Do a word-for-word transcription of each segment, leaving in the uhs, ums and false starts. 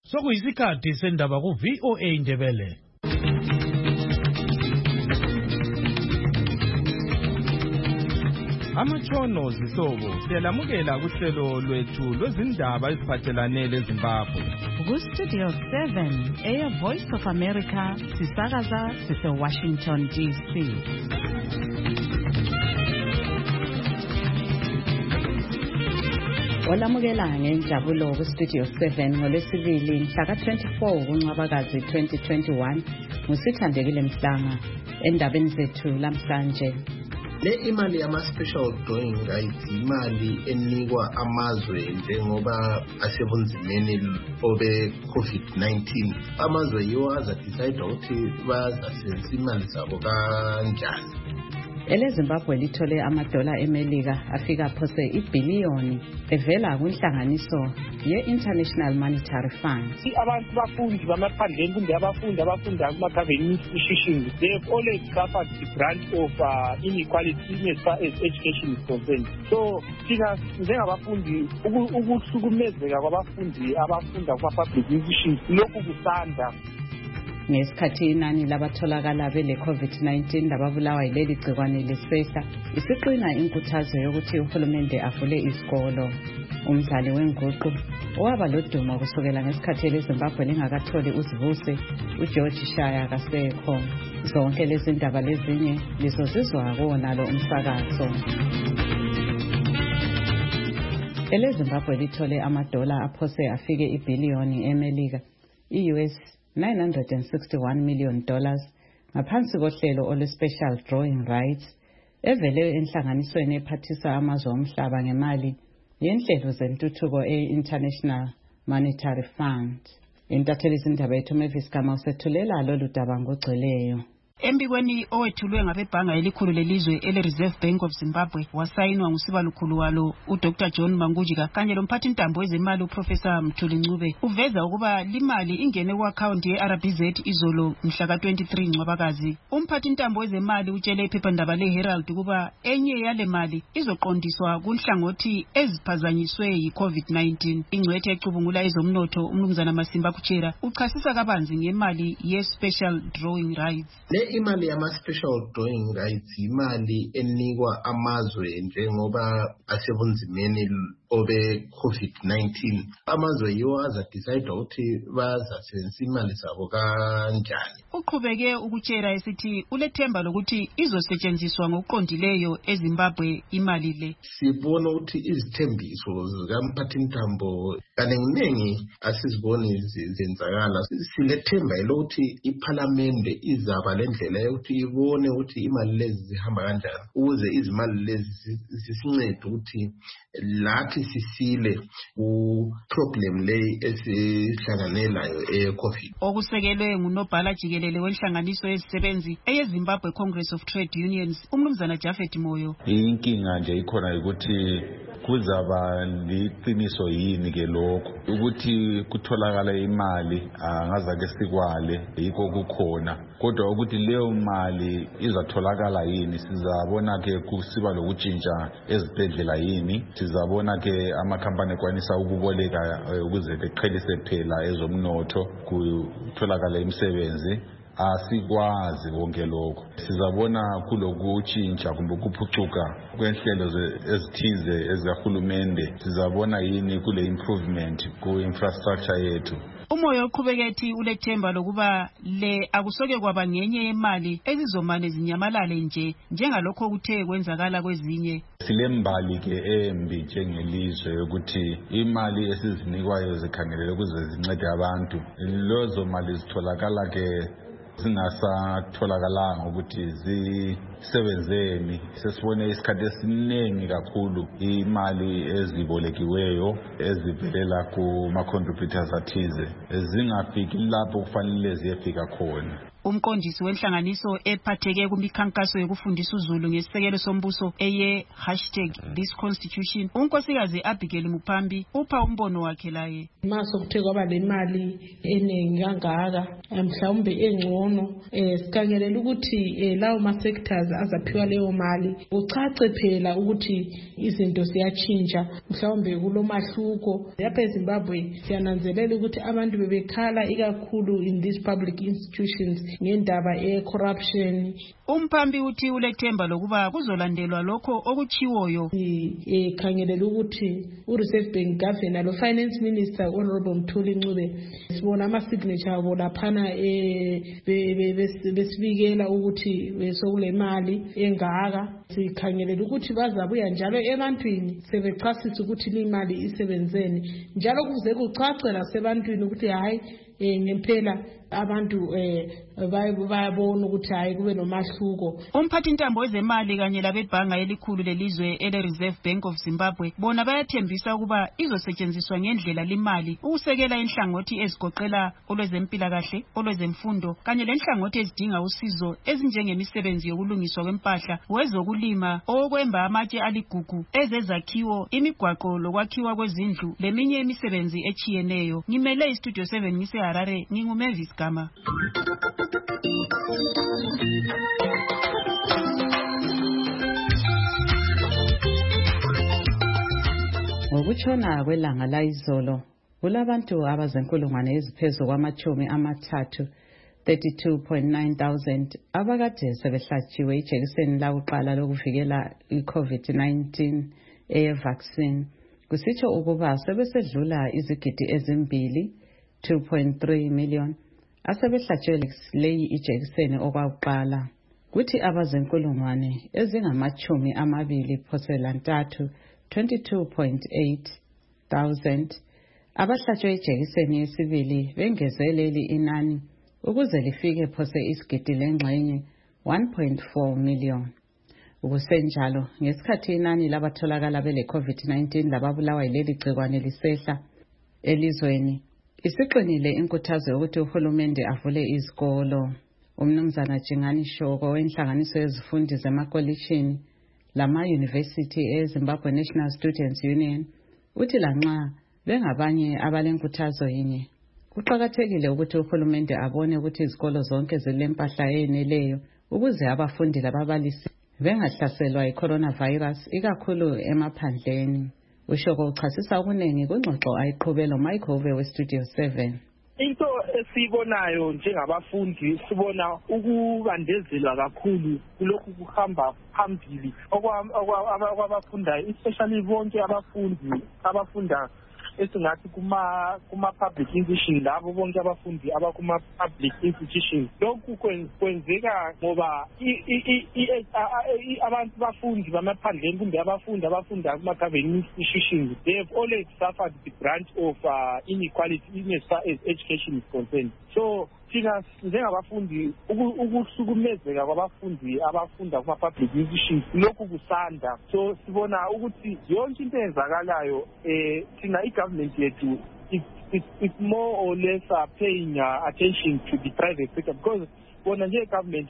Sokuyisikhathi sendaba ku V O A Indebele. Amatshono zihlobo siyalamukela kuhlelo lwethu lwezindaba eziphathelane leZimbabwe. Ku Studio seven, Air Voice of America, sisakaza sise Washington D C. Olamukela ngenjabulo ku Studio seven ngolwesibili mhla twenty-four kuNcwabakazi twenty twenty-one. Musithandekile Mhlanga endabeni zethu lamhlanje. Le imali yama special drawing rights imali enikwa amazwe njengoba asebunzimeni obe COVID nineteen. Amazwe yiwo aza decide ukuthi bazasenza imali zabo kanjani. Ele Zimbabwe lithole amadola eMelika afika phose ibhiliyoni evela kunhlanganiso ye-International Monetary Fund. Abantu bafundi bamaphandleni kumbe abafundi abafunda kuma-government institutions, they have always suffered the brunt of uh, inequality as far as education is concerned. So thina njengabafundi ukuhlukumezeka kwabafundi abafunda kuma-public institutions lokhu kusanda. Ngesikhathi inani labatholakala bele COVID nineteen lababulawa yileli gciwane lisehla, isiqina inkuthazo yokuthi uhulumende avule izikolo. Umdlali wenguqu owaba lodumo kusukela ngesikhathi leZimbabwe lingakatholi uzivuse uGeorge Shaya kasekho. Zonke lezi ndaba lezinye lizozizwa kuwonalo umsakazo. Ele Zimbabwe lithole amadola aphose afike ibhiliyoni eMelika, i-U S nine hundred sixty-one million dollars ngaphansi kohlelo olu special drawing rights evele enhlanganisweni ephathisa amazwe omhlaba ngemali yenhlelo zentuthuko e-International Monetary Fund. Intatheli izindaba yethu Mavis Gama usethulela lolu daba ngogcweleyo. Embikweni owethulwe ngabebhanga elikhulu lelizwe ele Reserve Bank of Zimbabwe wasayinwa ngusibalukhulu walo uDr John Mangujika kanye lomphathi intambo wezemali uProfessor Mthuli Ncube uveza ukuba limali ingene ku-account ye-R B Z izolo mhla twenty-three Ncwabakazi. Umphathi intambo wezemali utshele iphephandaba le-Herald ukuba enye yale mali izoqondiswa kunhlangothi eziphazanyiswe yi-COVID nineteen. Ingcwethe ecubungula ezomnotho uMnumzana Masimba Kuchera uchasisa kabanzi ngemali ye-special drawing rights. Imali yama special drawing rights imali enikwa amazwe njengoba asebunzimeni obe COVID nineteen. Amazwe yiwo aza decide ukuthi bazasenza imali zabo kanjani. Uqhubeke ukutshela esithi ulethemba lokuthi izosetshenziswa ngokuqondileyo eZimbabwe imali le. Sibona ukuthi izithembiso zikamphathintambo kanenginengi asiziboni zenzakala. Silethemba lokuthi iParliament izaba lendlela yokuthi ibone ukuthi imali lezi zihamba kanjani ukuze izimali lezi zisincede ukuthi lathi sisile ku problem le esihlanganelayo e-COVID. Okusekelwe ngunobhala jikelele wenhlanganiso yezisebenzi eyeZimbabwe Congress of Trade Unions uMnumzana Jafet Moyo. Inkinga nje ikhona ukuthi kuzaba liqiniso yini ke lokho ukuthi kutholakala imali angazake sikwale yikho kukhona kodwa ukuthi leyo mali izatholakala yini sizabona ke kusiba lokutshintsha ezibhedlela yini sizabona ke amakhampani kwanisa ukuboleka ukuze beqhelise phela ezomnotho kutholakala imisebenzi. Asikwazi konke lokho sizabona kulokutshintsha kumbe ukuphucuka kwenhlelo ezithize ezikahulumende sizabona yini kule improvement ku infrastructure yethu. Umoyo uqhubekethi ulethemba lokuba le akusoke kwaba ngenye yemali ezizomane zinyamalale nje njengalokho kuthe kwenzakala kwezinye. Silembali ke embi njengelizwe ukuthi imali esizinikwayo zikhangelele ukuze zincede abantu lozo mali zitholakala ke zingasatholakala ukuthi zisebenzeni. Sesibone isikhathi esiningi kakhulu imali ezibolekiweyo ezivelela kuma-contributors athize zingafiki lapho kufanele ziyefika khona. Umqondisi wenhlanganiso ephatheke kumikhankaso yokufundisa uZulu ngesisekelo sombuso eye hashtag this constitution unkosikazi Abigail Mupambi upha umbono wakhe laye. Maso kuthe kwaba le mali eningi kangaka mhlawumbe engcono eh sikhangelela ukuthi lawo ma sectors centers azaphiwa leyo mali ucace phela ukuthi izinto ziyatshintsha mhlawumbe kulomahluko lapha eZimbabwe siyananzelela ukuthi abantu bebekhala ikakhulu in these public institutions ngendaba e-corruption. Umphambi uthi ulethemba lokuba kuzolandelwa lokho okuchiwoyo. Ekhangelela ukuthi u-Reserve Bank Governor lo Finance Minister Honorable Mthuli Ncube sibona ama-signature abo laphana besibikela ukuthi besokule mali engaka. Sikhangelela ukuthi bazabuya njalo ebantwini sebechasisa ukuthi imali isebenzeni njalo kuze kucace lasebantwini ukuthi hayi ngempela abantu eh bayabona ukuthi hayi kube nomahluko. Umphathi intambo wezemali kanye labebhanga elikhulu lelizwe ele Reserve Bank of Zimbabwe bona bayathembisa ukuba izosetshenziswa ngendlela limali ukusekela inhlangothi ezigoqela olwezempilakahle, olwezemfundo kanye lenhlangothi ezidinga usizo ezinjengemisebenzi yokulungiswa kwempahla, wezokulima, okwemba amatshe aligugu, ezezakhiwo, imigwaqo lokwakhiwa kwezindlu leminye imisebenzi echiyeneyo. Ngimele iStudio seven ngise Harare, nginguMavis Gama. Ngokutshona kwelanga layizolo kulabantu abazenkulungwane eziphezu kwamachumi amathathu thirty-two point nine thousand abakade sebehlatshiwe ijekiseni lakuqala lokuvikela i-COVID nineteen eye-vaccine kusitsho ukuba sebesedlula izigidi ezimbili two point three million asebehlatshiwe leyi ijekiseni okwakuqala kuthi abazenkulungwane ezingamachumi amabili phosela ntathu twenty-two point eight thousand abahlatshwe ijekiseni yesibili bengezeleli inani ukuze lifike phose isigidi lengxenye one point four million. Ukusenjalo ngesikhathi inani labatholakala bele COVID nineteen lababulawa yileli gcikwane lisehla elizweni isiqinile inkuthazo yokuthi uhulumende avule izikolo. Umnumzana Jingani Shoko wenhlanganiso yezifundi zemakolishini lama University eZimbabwe National Students Union uthi lanxa bengabanye abalenkuthazo yinye kuqakathekile ukuthi uhulumende abone ukuthi izikolo zonke zilempahla eyeneleyo ukuze abafundi lababalisi bengahlaselwa yi-coronavirus ikakhulu emaphandleni. Ushoko uchasisa okunengi kungxoxo ayiqhubelo Microwave weStudio seven. Into esibonayo njengabafundi sibona ukubandezelwa kakhulu kulokhu kuhamba phambili okwabafundayo especially bonke abafundi abafunda esingathi kuma kuma public institution labo bonke abafundi abakuma public institution. Lokhu kwenzeka ngoba abantu bafundi bamaphandleni kumbe abafundi abafunda kuma government institutions they have always suffered the brunt of uh, inequality in as far as education is concerned. So thina njengabafundi ukuhlukumezeka kwabafundi abafunda kuma public institutions lokhu kusanda. So sibona ukuthi yonke into eyenzakalayo eh thina i-government yethu it's more or less uh, paying uh, attention to the private sector because bona nje government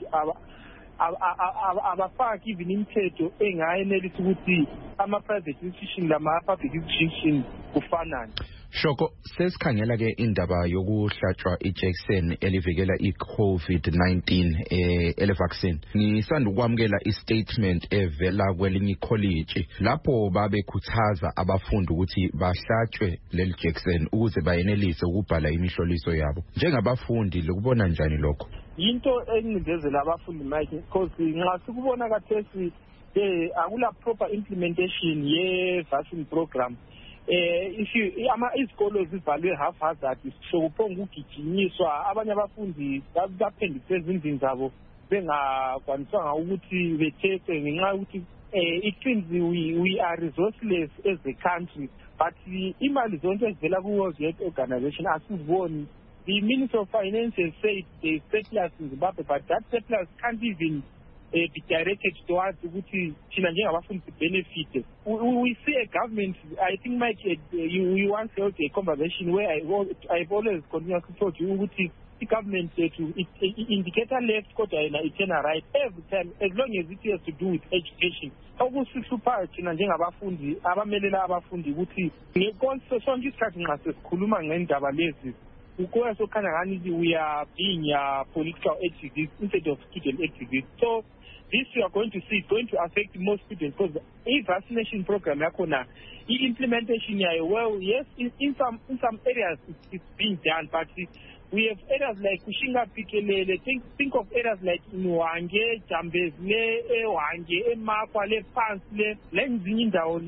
abafaki even imithetho engayenelisa ukuthi ama-private institution lama-public institution kufanane. Shoko, sesikhangela ke indaba yokuhlatshwa ijekiseni elivikela i-COVID nineteen eh ele vaccine. Ngisanda ukwamukela i-statement evela kwelinye college lapho babekhuthaza abafundi ukuthi bahlatshwe leli jekiseni ukuze bayenelise ukubhala imihloliso yabo. Njengabafundi lokubona njani lokho? Into engindezela abafundi Mike because nxa sikubona kathesi eh akula proper implementation ye vaccine program. Eh if you ama izikolo zivalwe haphazard sokuphonga ugijinyiswa abanye abafundi baphendise ezindlini zabo bengakwanisanga ukuthi bethethe ngenxa ukuthi eh it seems we we are resourceless as a country but imali zonke ezivela ku World Health Organization asiziboni. The Minister of Finance has said there is surplus in Zimbabwe, but that surplus can't even uh, be directed towards ukuthi thina njengabafundi benefit. We see a government, I think Mike, uh, you, you once held a conversation where I, I've always continuously told you ukuthi the government uh, to it, it indicator left kodwa yena itena right every time as long as it has to do with education. Okusihlupa thina njengabafundi abamelela abafundi ukuthi ngekonke sonke isikhathi nxa sesikhuluma ngendaba lezi because so kind of we are being uh, political activists instead of student activists. So this you are going to see going to affect more students because the vaccination program yakona implementation yayo, well, yes, in, in some in some areas it's, it's being done, but it, we have areas like Kushinga Pikelele, think think of areas like Nwange, Jambezle, Ewange, Emakwale, Pansle, Lenzindawo,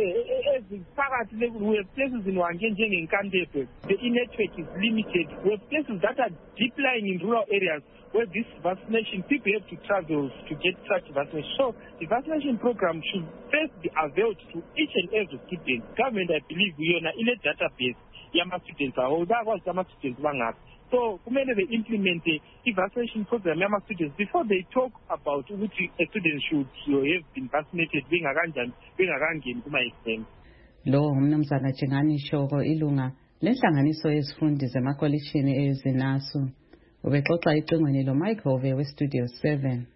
we have places in Wange and in Kandepe. The network is limited. We have places that are deep lying in rural areas where this vaccination, people have to travel to get such vaccination. So the vaccination program should first be availed to each and every student. Government, I believe, we are in a database. Yama students are all that was Yama students bang up. So, when they implement the vaccination program, Yama students, before they talk about which a student should have been vaccinated, being a ranjan, being a ranjan, to my extent. Lo umnumzana Chingani Shoko ilunga lenhlanganiso yezifundi zemakolishini ezinasu ubexoxa icingweni lo Microwave we Studio seven.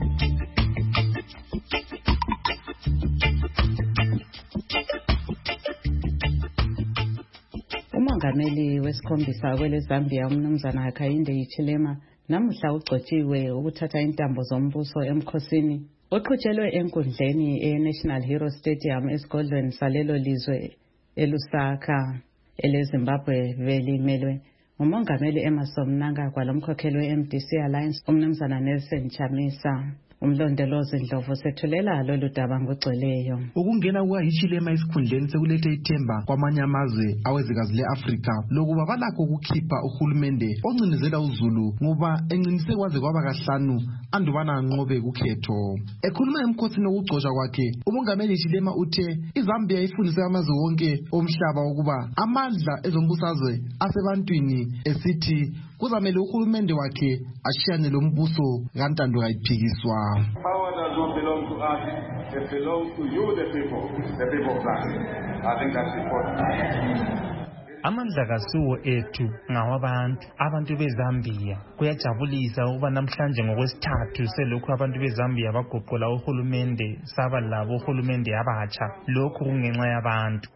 Umongameli wesikhombisa kwele Zambia umnumzana Hakainde Hichilema namuhla ugcotshiwe ukuthatha intambo zombuso emkhosini oqhutshelwe enkundleni e-National Hero Stadium esigodlweni salelo lizwe eLusaka eleZimbabwe velimelwe umongameli Emmerson Mnangagwa lomkhokheli we-M D C Alliance umnumzana Nelson Chamisa. Umlondolozi Ndlovu sethulela lolu daba ngogcweleyo. Ukungena kukaHichilema esikhundleni sekulethe ithemba kwamanye amazwe awezikazi le-Afrika lokuba balakho ukukhipha uhulumende oncinezela uzulu ngoba encinise kwaze kwaba kahlanu andubana anqobe kukhetho. Ekhuluma emkhosini wokugcotshwa kwakhe, umongameli Hichilema uthe iZambia ifundise amazwe wonke omhlaba ukuba amandla ezombusazwe asebantwini esithi kuzamele uhulumende wakhe ashiyane lo mbuso kantando kayiphikiswa. Power does not belong to us, it belongs to you, the people, the people of Zambia. I think that's important. Amandla kasuwo ethu ngawabantu abantu beZambia. Kuyajabulisa ukuba namhlanje ngokwesithathu selokhu abantu beZambia bagoqola uhulumende saba labo uhulumende abatsha. Lokhu kungenxa yabantu.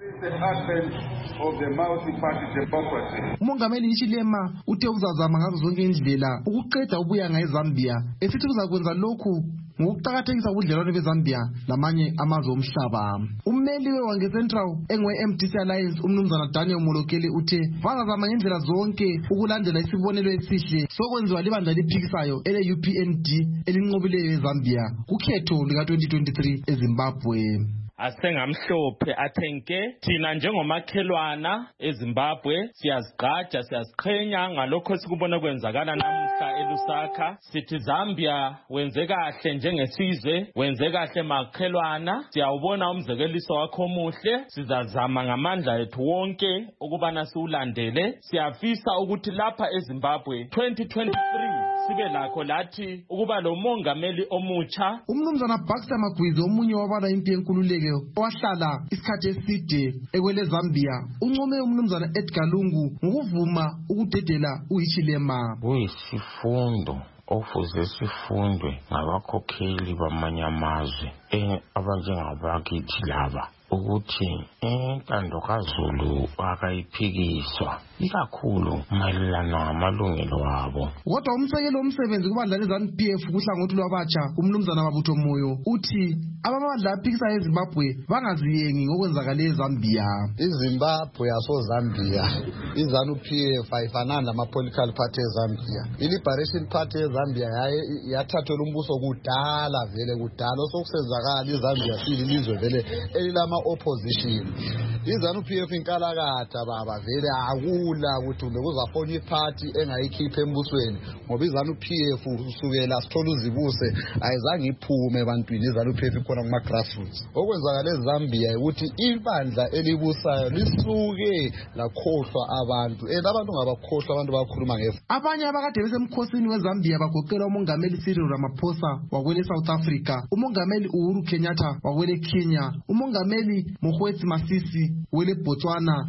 Umongameli Hichilema uthe uzazama ngazo zonke indlela ukuqeda ubuyanga eZambia esithi uzakwenza lokhu ngokuqakathekisa ubudlelwano beZambia lamanye amazwe omhlaba. Ummeli weWange Central engwe-M D C Alliance umnumzana Daniel Molokeli uthe bazazama ngendlela zonke ukulandela isibonelo esihle sokwenziwa libandla liphikisayo ele-U P N D elinqobileyo eZambia kukhetho lika twenty twenty-three eZimbabwe. Asengamhlophe athenke thina njengomakhelwana eZimbabwe siyazigqaja siyaziqhenya ngalokho sikubona kwenzakala namuhla eLusaka. Sithi Zambia wenze kahle njengesizwe, wenze kahle makhelwana. Siyawubona umzekeliso wakho omuhle, sizazama ngamandla ethu wonke ukubana siulandele. Siyafisa ukuthi lapha eZimbabwe twenty twenty-three sibe lakho lathi ukuba lo mongameli omutsha. Umnumzana Baxter Magwizi omunye wabala impi yenkululeko owahlala isikhathi eside ekwele Zambia uncome umnumzana Edgar Lungu ngokuvuma ukudedela uHichilema. Kuyisifundo ofuze sifundwe ngabakhokheli bamanye amazwe abanjengabakithi laba ukuthi intando kaZulu akayiphikiswa ikakhulu mayelana namalungelo wabo. Kodwa umsekelo omsebenzi kubandla le-ZANU P F kuhlangothi lwabatsha umnumzana Mabutho Moyo uthi abamandla aphikisa eZimbabwe bangaziyengi ngokwenzakale eZambia. iZimbabwe yaso-Zambia i-ZANU P F ayifanani nama-political party eZambia. I-Liberation Party eZambia yathathelwa umbuso kudala vele kudala osokusenzakala iZambia sililizwe vele elilama opposition. iZANU P F inkalakatha baba vele akula ukuthi ube kuzafona iparty engayikhipha embusweni ngoba iZANU P F usukela sithola uzibuse ayizange iphume ebantwini. iZANU P F ikhona kuma grassroots. Okwenzakala eZambia ukuthi ibandla elibusayo lisuke lakhohlwa abantu and abantu ngabakhohlwa abantu bakhuluma ngefu. Abanye abakade besemkhosini weZambia bagoqela umongameli Cyril Ramaphosa wakwele South Africa, umongameli Uhuru Kenyatta wakwele Kenya, umongameli Mokgweetsi Masisi wele Botswana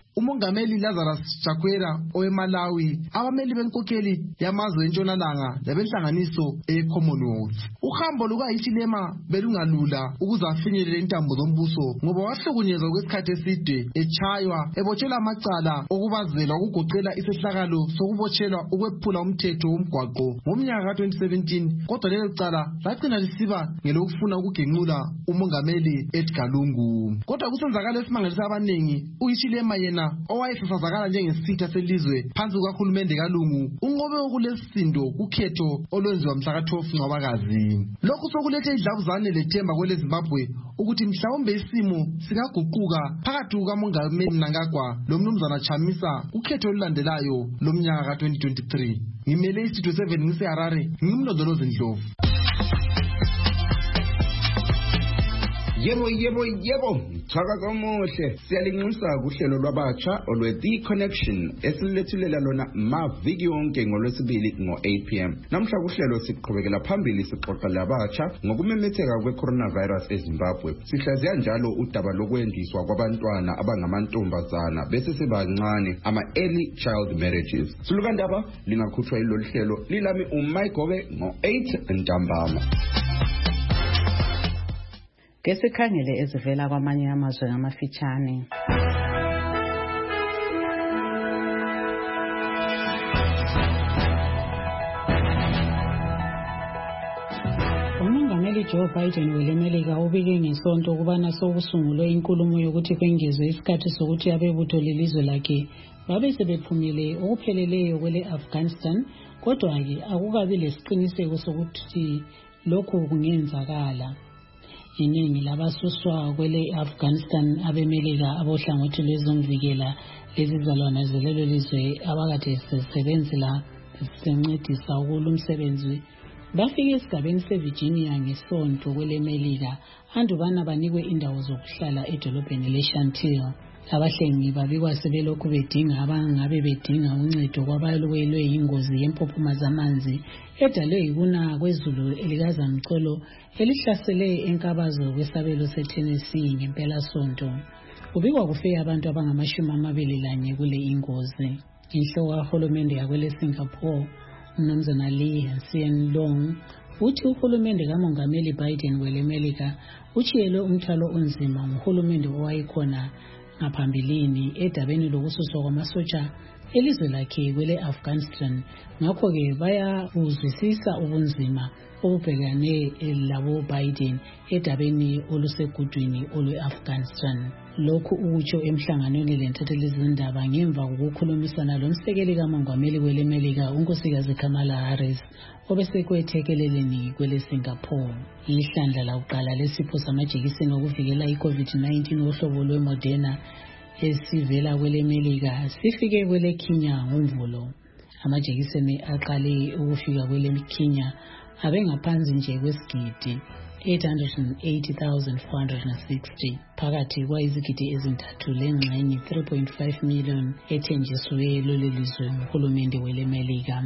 umongameli Lazarus Chakwera owemalawi, abameli benkokheli yamazwe entshonalanga labenhlanganiso e-Commonwealth. Uhambo lukaHichilema belungalula ukuze afinyelele intambo zombuso ngoba wahlukunyezwa kwesikhathi eside echaywa ebotshelwa amacala okubazela ukugoqela isehlakalo sokubotshelwa ukwephula umthetho womgwaqo ngomnyaka ka twenty seventeen, kodwa lelo cala lagcina lisiba ngelokufuna ukugenqula umongameli Edgar Lungu. Kodwa kusenzakala esimangalisa abaningi, uHichilema yena owayesasazakala njengesitha selizwe phansi kukahulumende kaLungu unqobe ukulesisindo kukhetho olwenziwa mhla ka twelve Ncwabakazi. Lokhu sokulethe idlavuzane lethemba kwele Zimbabwe ukuthi mhlawumbe isimo singaguquka phakathi kukamongameli Mnangagwa lomnumzana Chamisa kukhetho olulandelayo lomnyaka ka twenty twenty-three. Ngimele iStudio seven ngiseHarare, ngimlondolozi Ndlovu. Yebo yebo yebo, chaka muhle. Siyalinxusa kuhlelo lwabatsha olwe The Connection esilethulela lona maviki yonke ngolwesibili ngo eight p m. Namhla kuhlelo siqhubekela phambili sixoxa labatsha ngokumemetheka kwe-coronavirus eZimbabwe. Sihlaziya njalo udaba lokwendiswa kwabantwana abangamantombazana bese sebancane, ama-early child marriages. Sulukandaba lingakhutshwa ilolu hlelo lilami uMayigobe ngo eight ntambama. Ngesikhangele ezivela kwamanye amazwe ngamafitshane. Umongameli Joe Biden welemelika ubike ngesonto ukubana sokusungulwe inkulumo yokuthi kwengezwe isikhathi sokuthi abebutho lelizwe lakhe babe sebephumile okupheleleyo kwele Afghanistan, kodwa-ke akukabi lesiqiniseko sokuthi lokhu kungenzakala. Iningi labasuswa kwele Afghanistan abemelika abohlangothi lwezomvikela lezizalwane zelelo lizwe abakade sisebenzela sincedisa ukulumsebenzi bafike esigabeni seVirginia ngesonto kwele Melika andubana banikwe indawo zokuhlala edolobheni leShantil. Abahlengi babikwa sebelokhu bedinga abangabe bedinga uncedo kwabalwelwe ingozi yempophoma zamanzi edalwe yikuna kwezulu elikazamcolo elihlasele enkabazo kwesabelo seTennessee ngempela sonto. Kubikwa kufe abantu abangamashumi amabili lanye kule ingozi. Inhloko kahulumende yakwele Singapore uMnumzana Lee Hsien Loong uthi uhulumende kamongameli Biden welemelika uchiyelwe umthwalo onzima nguhulumende owayikhona ngaphambilini edabeni lokususwa kwamasotsha elizwe lakhe kwele Afghanistan. Ngakho-ke bayabuzwisisa ubunzima obubhekane labo Biden edabeni olusegudwini olwe-Afghanistan. Lokhu ukutsho emhlanganweni lentathelizindaba ngemva kokukhulumisana lomsekeli kamongameli welemelika unkosikazi Kamala Harris obesekwethekeleleni kwele Singapore. Ihlandla lakuqala lesipho samajekiseni okuvikela i-COVID nineteen ohlobo lwe-Moderna esivela kwele Melika sifike kwele Kenya ngomvulo. Amajekiseni aqale ukufika kwele Kenya abengaphansi nje kwesigidi eight hundred eighty thousand four hundred sixty phakathi kwayizigidi ezintathu lengxenye three point five million ethenjisiwe lolelizwe nguhulumende wele Melika.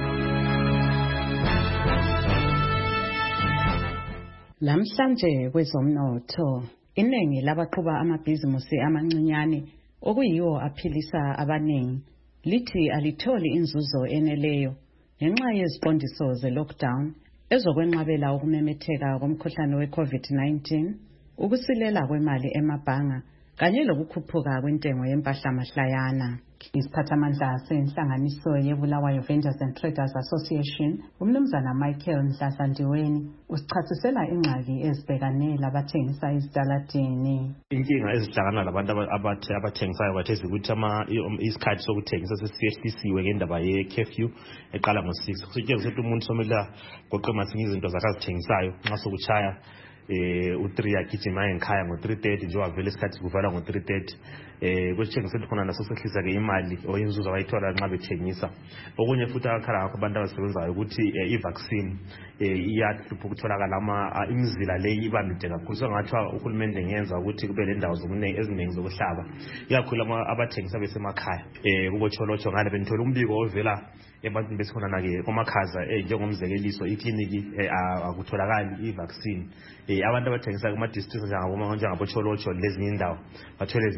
Lamhlanje kwezomnotho iningi labaqhuba amabhizimusi amancinyane okuyiwo aphilisa abaningi lithi alitholi inzuzo eneleyo ngenxa yeziqondiso ze-lockdown ezokwenqabela ukumemetheka komkhuhlane we-COVID nineteen, ukusilela kwemali emabhanga kanye lokukhuphuka kwentengo yempahla mahlayana. Isiphathamandla senhlanganiso yeBulawayo Vendors and Traders Association uMnumzana Michael Mhlasandiweni usichasisela ingxaki ezibhekane labathengisa ezitaladini. Inkinga ezihlangana labantu abathi abathengisayo batheza ukuthi ama isikhathi sokuthengisa sesiyehlisiwe ngendaba ye-curfew eqala ngo-six. Kusitshengisa ukuthi umuntu somela goqe masinye izinto zakhe azithengisayo nxa sokuchaya eh u-three yagijima enkhaya ngo-three thirty nje wavela isikhathi kuvala ngo-three thirty. Eh kusitshengisa ukuthi khona naso sehlisa ke imali oyinzuzo abayithola nxa bethengisa. Okunye futhi akhala ngakho abantu abasebenzayo ukuthi i-vaccine iyahlupha ukutholakala ama imizila leyi ibamide kakhulu. So ngathiwa uhulumende ngenza ukuthi kube lendawo zokuningi eziningi zokuhlaba ikakhulu abathengisa besemakhaya. Eh kubocholocho ngale benithola umbiko ovela ebantwini besikhona ke komakhaza njengomzekeliso ikliniki akutholakali i-vaccine. Eh abantu abathengisa kuma districts njengabo njengabo Cholocho lezinye indawo bathole bathole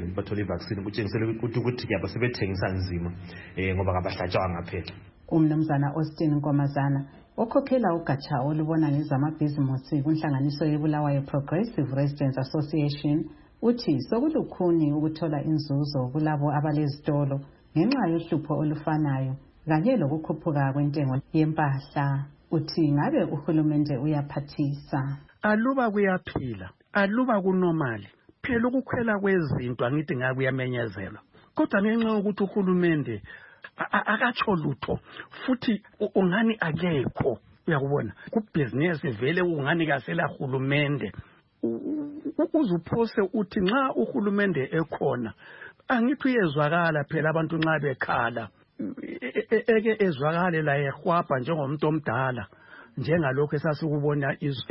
vaccine kutshengisela ukuthi ukuthi ke basebethengisa nzima eh ngoba kabahlatshwanga phela. Umnumzana Austin Nkomazana okhokhela ugatsha olubona ngezamabhizimusi kunhlanganiso yeBulawayo Progressive Residents Association uthi sokulukhuni ukuthola inzuzo kulabo abalezitolo ngenxa yohlupho olufanayo kanye lokukhuphuka kwentengo yempahla. Uthi ngabe uhulumende uyaphathisa. Aluba kuyaphila, aluba kunormali, phela ukukhwela kwezinto angithi ngakuyamenyezelwa. Kodwa ngenxa yokuthi uhulumende akatsho lutho futhi ungani akekho, uyakubona kubhizinesi vele ungani kasela hulumende. Uzuphose uthi nxa uhulumende ekhona angithi uyezwakala phela abantu nxa bekhala eke ezwakale la ehwapha njengomuntu omdala njengalokho esasikubona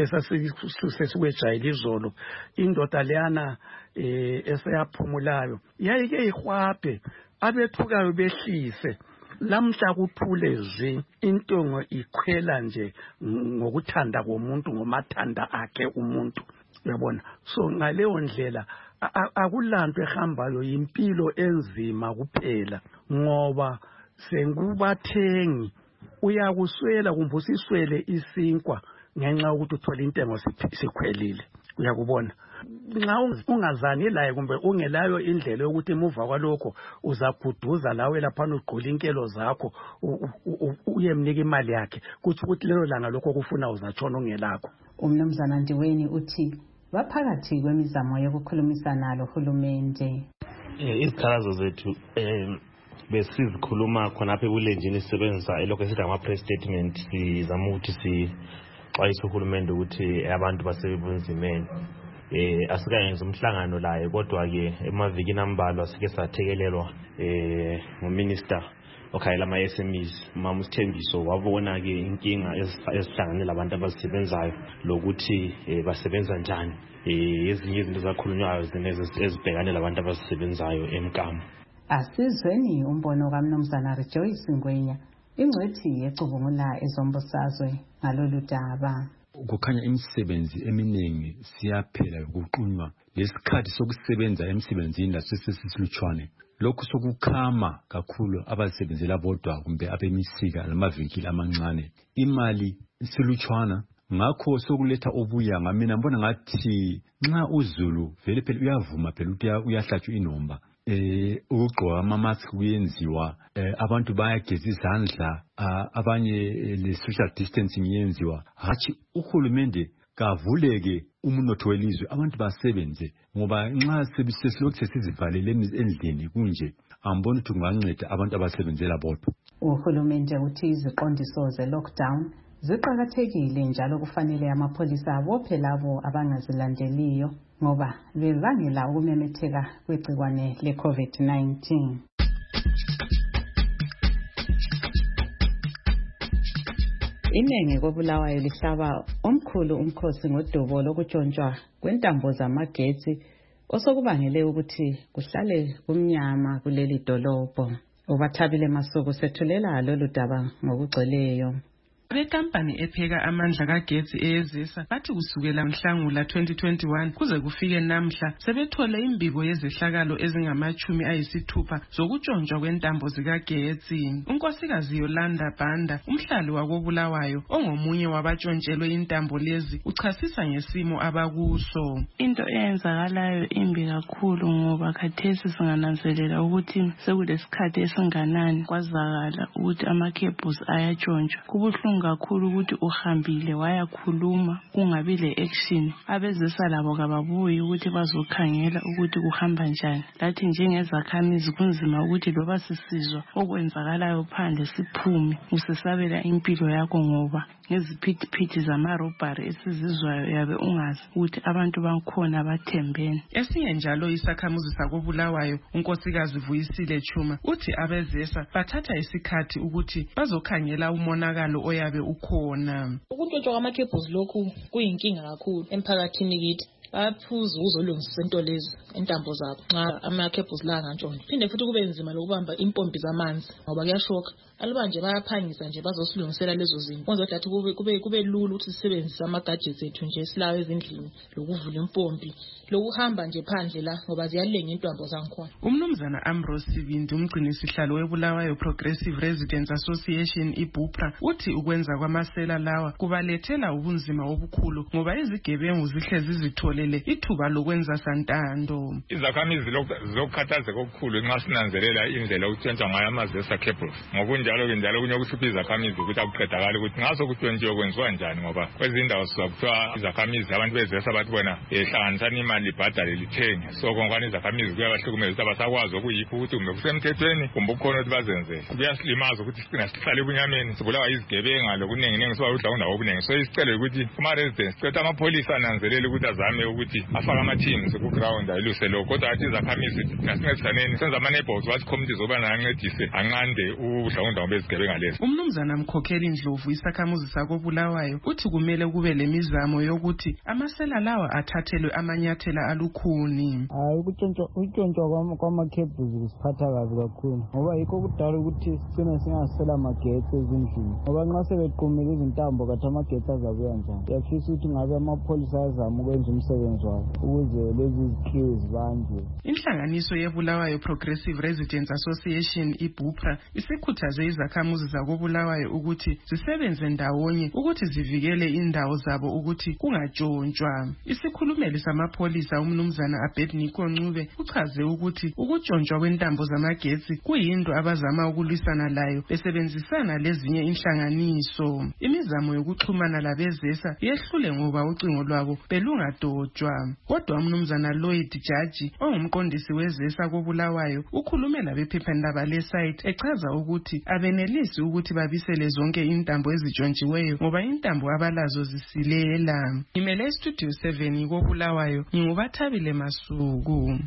esasikwejayela izolo indoda leyana eseyaphumulayo yayike ihwaphe abethukayo behlise lamhla kuthule zwi intongo ikhwela nje ngokuthanda komuntu ngomathanda akhe umuntu uyabona. So ngaleyo ndlela akulanto ehambayo impilo enzima kuphela ngoba sengubathengi uyakuswela kumbusiswele isinkwa ngenxa ukuthi uthola intengo sikhwelile uyakubona. Nxa ungazani laye kumbe ungelayo indlela yokuthi emuva kwalokho uzaguduza lawe lapha uqola inkelo zakho uyemnika imali yakhe kuthi ukuthi lelo langa lokho kufuna uzatshona ungelakho. Umnumzana Ndiweni uthi baphakathi kwemizamo yokukhulumisana lohulumende. Izikhalazo zethu eh besizikhuluma khonapha ebulenjini sisebenzisa elokho esithi ama-press statement sizama ukuthi sixwayise uhulumende ukuthi abantu basebunzimeni. Eh asikayenza umhlangano laye kodwa-ke emavikini ambalwa sike sathekelelwa eh nguminister okhayela ama-S M Es Mama Sithembiso wabona-ke inkinga ezihlanganela abantu abazisebenzayo lokuthi basebenza njani. Eh ezinye izinto zakhulunywayo ezibhekane labantu abazisebenzayo emkamo. Asizweni umbono kaMnumzana Rejoice Ngwenya ingcwethi yecubungula ezombusazwe ngalolu daba. Kukhanya imisebenzi eminingi siyaphela ukuqunywa lesikhathi sokusebenza emsebenzini lasesisilutshwane. Lokhu sokukhama kakhulu abasebenzela bodwa kumbe abemisika lamavinkili amancane. Imali isilutshwana ngakho sokuletha obuya ngamina mbona ngathi nxa uZulu vele phela uyavuma phela ukuthi uyahlatshwa inomba. Eh ukugqoka ama-mask kuyenziwa abantu bayageza izandla abanye le social distancing yenziwa hathi uhulumende kavuleke umunotho welizwe abantu basebenze ngoba nxa sesilokhu sesizivalele endlini kunje ambona ukuthi kunganceda abantu abasebenzela bodwa. Uhulumende uthi iziqondiso ze-lockdown ziqakathekile njalo kufanele amapholisa abophe labo abangazilandeliyo ngoba bevangela ukumemetheka kwegciwane le-COVID nineteen. Inengi koBulawayo lihlaba omkhulu umkhosi ngodubo lokutshontshwa kwentambo zamagetsi osokubangele ukuthi kuhlale kumnyama kuleli dolobho. Ubathabile Masuku sethulela lolu daba ngokugcweleyo. Bekampani epheka amandla kagetsi eyezisa bathi kusukela mhlangula twenty twenty-one kuze kufike namhla sebethole imbiko yezehlakalo ezingamachumi ayisithupha zokutshontshwa kwentambo zikagetsi. Unkosikazi Yolanda Banda umhlali wakoBulawayo ongomunye wabatshontshelwe intambo lezi uchasisa ngesimo abakuso. Into eyenzakalayo imbi kakhulu ngoba khathesi singananzelela ukuthi sekulesikhathi esinganani kwazakala ukuthi ama-cables ayatshontsha. Kubuhlungu kakhulu ukuthi uhambile wayakhuluma kungabi le action. Abezisa labo kababuyi ukuthi bazokhangela ukuthi kuhamba njani. Lathi njengezakhamizi kunzima ukuthi loba sisizwa okwenzakalayo phandle siphume usesabela impilo yakho ngoba ngeziphithiphithi zamarobhari esizizwayo yabe ungazi ukuthi abantu bakhona bathembene. Esinye njalo isakhamuzi sakoBulawayo unkosikazi Vuyisile Chuma uthi abezesa bathatha isikhathi ukuthi bazokhangela umonakalo oyabe ukhona. Ukuntshontsha kwama-cables lokhu kuyinkinga kakhulu emphakathini kithi. bayaphuza ukuzolungisisa into lezi intambo zabo nxa ama-cables la ngantshontsha. Phinde futhi kube nzima lokubamba impompi zamanzi ngoba kuyashoka. Aluba nje bayaphangisa nje bazosilungisela lezo zinto. Kwenza ukuthi kube kube kube lula ukuthi sisebenzise ama-gadgets ethu nje silawo ezindlini lokuvula impompi lokuhamba nje phandle la ngoba ziyalenga intambo zangikhona. Umnumzana Ambrose Sibindi umgcini sihlalo weBulawayo Progressive Residents Association iBupra uthi ukwenza kwamasela lawa kubalethela ubunzima obukhulu ngoba izigebengu zihle zizitholele ithuba lokwenza santando. Izakhamizi zokukhathazeka okukhulu nxa sinanzelela indlela ukutshentshwa ngayo amazesa cables. Ngokunjalo ke njalo kunye ukuhlupha izakhamizi ukuthi akuqedakala ukuthi ngaso kutshontshiwe kwenziwa njani ngoba kwezindawo sizakuthiwa izakhamizi abantu bezesa bathi bona ehlanganisana imali ibhadale lithenge. So konke izakhamizi kuyabahlukumeza ukuthi abasakwazi ukuyipho ukuthi kumbe kusemthethweni kumbe kukhona ukuthi bazenze. Kuyasilimaza ukuthi sicina sihlale ebunyameni sibulawa izigebenga lokuningi ningi siba udla undawo obuningi. So isicelo ukuthi kuma residents cetha amapholisa ananzelele ukuthi azame ukuthi afake ama teams ku ground ayiluse lokho. Kodwa athi izakhamizi nasingesaneni senza ama neighbors wathi communities oba nancedise anqande udla undawo bezigebenga lezi. Umnumzana Mkhokheli Ndlovu isakhamuzi sakobulawayo uthi kumele kube lemizamo yokuthi amasela lawa athathelwe amanyathela alukhuni. Hayi ukutshontshwa ukutshontshwa kwama-cables kusiphatha kabi kakhulu ngoba yikho kudala ukuthi sine singasela amagetsi ezindlini ngoba nxa sebequmile izintambo kathi amagetsi azabuya njani. Yafisa ukuthi ngabe amapholisa azama ukwenza umsebenzi wabo ukuze lezi zikhiwe zibanjwe. Inhlanganiso yeBulawayo Progressive Residents Association iBupra isikhuthaze izakhamuzi zakobulawayo ukuthi zisebenze ndawonye ukuthi zivikele indawo zabo ukuthi kungatshontshwa. Isikhulumeli samapholisa umnumzana Abednego Ncube uchaze ukuthi ukutshontsha kwentambo zamagetsi kuyinto abazama ukulwisana layo besebenzisana lezinye inhlanganiso. Imizamo yokuxhumana labezesa yehlule ngoba ucingo lwabo belungadotshwa. Kodwa umnumzana Lloyd Jaji ongumqondisi wezesa kobulawayo ukhulume labephephandaba lesite echaza ukuthi abenelisi ukuthi babisele zonke intambo ezitshontshiweyo ngoba intambo abalazo zisilela. Imele Studio seven kobulawayo ngingubathabile Masuku.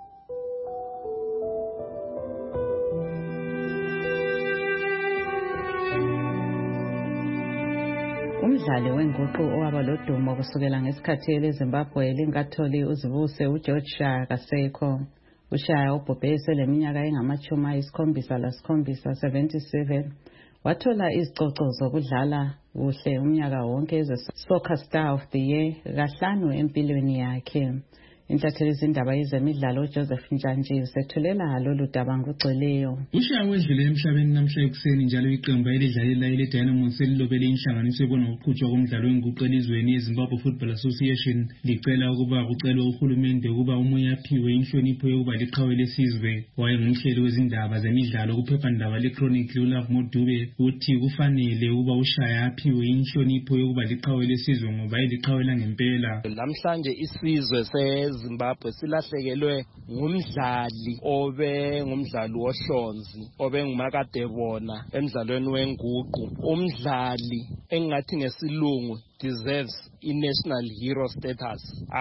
Umdlali wenguqu owaba lodumo kusukela ngesikhathi eleZimbabwe lingatholi uzibuse uGeorge Shaya kasekho. uShaya ubhubhe eseleminyaka engamachumi ayisikhombisa lasikhombisa seventy-seven wathola izicoco zokudlala kuhle umnyaka wonke eze Soccer Star of the Year kahlanu empilweni yakhe. Intatheli izindaba yezemidlalo uJoseph Njanji usethulela lolu daba ngugcweleyo. uShaya wedlule emhlabeni namhla ekuseni njalo iqembu elidlalela ile Dynamos elilobele inhlanganiso ebona ukuqhutshwa komdlalo wenguqu elizweni yeZimbabwe Football Association licela ukuba kucelwe uhulumende ukuba umoya aphiwe inhlonipho yokuba liqhawe lesizwe. Wayengumhleli wezindaba zemidlalo kuphephandaba leChronicle uLove Modube uthi kufanele ukuba uShaya aphiwe inhlonipho yokuba liqhawe lesizwe ngoba eliqhawe langempela. Namhlanje isizwe se Zimbabwe silahlekelwe ngumdlali obe ngumdlali wohlonzi obe ngumakadebona emidlalweni wenguqu. Umdlali engathi ngesilungu deserves i-national hero status.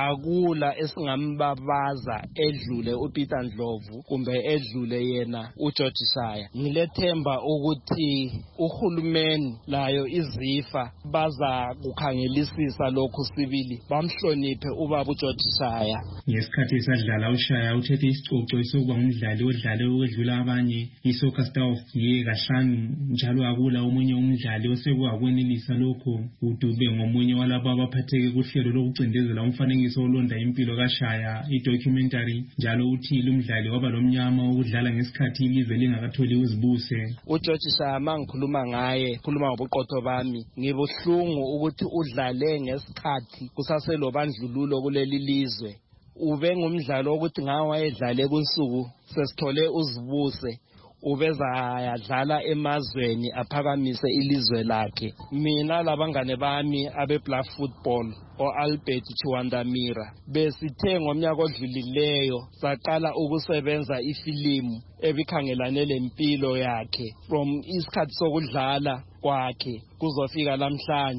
Akula esingambabaza edlule uPeter Ndlovu kumbe edlule yena uGeorge Shaya. Ngilethemba ukuthi uhulumeni layo izifa baza kukhangelisisa lokhu sibili bamhloniphe ubaba uGeorge Shaya. Ngesikhathi esadlala uShaya uthethe isicoco esokuba ngumdlali odlale ukwedlula abanye iSoccer Star of the Year kahlanu njalo akula omunye umdlali osekwakwelisa lokho. Udube ngomunye walabo abaphatheke kuhlelo lokucindezela umfanekiso olonda impilo kaShaya idocumentary njalo uthi lumdlali waba lomnyama ukudlala ngesikhathi ilizwe lingakatholi uzibuse. uGeorge Shaya mangikhuluma ngaye khuluma ngobuqotho bami ngibuhlungu ukuthi udlale ngesikhathi kusaselo bandlululo kuleli lizwe. Ube ngumdlalo ukuthi ngawa edlale kunsuku sesithole uzibuse ubeza yadlala emazweni aphakamise ilizwe lakhe. Mina labangane bami abe Black Football o Albert Chiwandamira besithe ngomnyaka odlulileyo saqala ukusebenza ifilimu ebikhangelane lempilo yakhe from isikhathi sokudlala kwakhe kuzofika namhlanje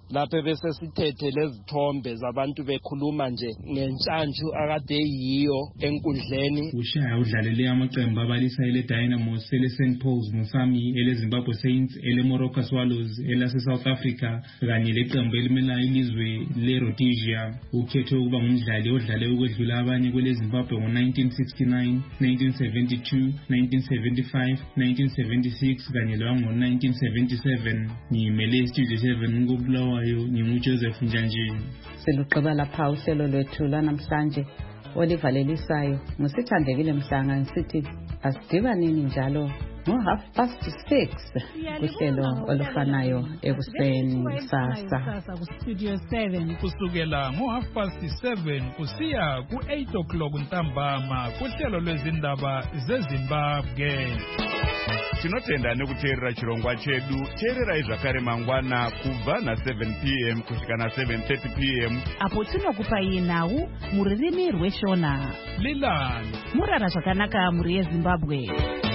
lapho bese sithethe lezithombe zabantu bekhuluma nje ngentshantshu akade yiyo enkundleni. Ushaya udlalele amaqembu abalisa ele Dynamos, ele Saint Paul's Musami, ele Zimbabwe Saints, ele Moroka Swallows, ele South Africa kanye leqembu elimela ilizwe le Rhodesia. Ukhethe ukuba ngumdlali odlale ukwedlula abanye kwele Zimbabwe ngo nineteen sixty-nine, nineteen seventy-two, nineteen seventy-five, nineteen seventy-six kanye lwango nineteen seventy-seven. Ngimele Studio seven ngobulawayo nginguJoseph Njanjini. Siluqaba lapha uhlelo lwethu lanamhlanje olivalelisayo ngusithandekile Mhlanga ngisithi asidibanini njalo ngo half past six kuhlelo olufanayo ekuseni sasa ku Studio seven kusukela ngo half past seven kusiya ku eight o'clock ntambama kuhlelo lwezindaba zeZimbabwe. Tinotenda nekuteerera chirongwa chedu. Teererai zvakare mangwana kubva na seven p m kusvika na seven thirty p m apo tinokupai nhau muririmi rweshona. Lilani murara zvakanaka muri yeZimbabwe.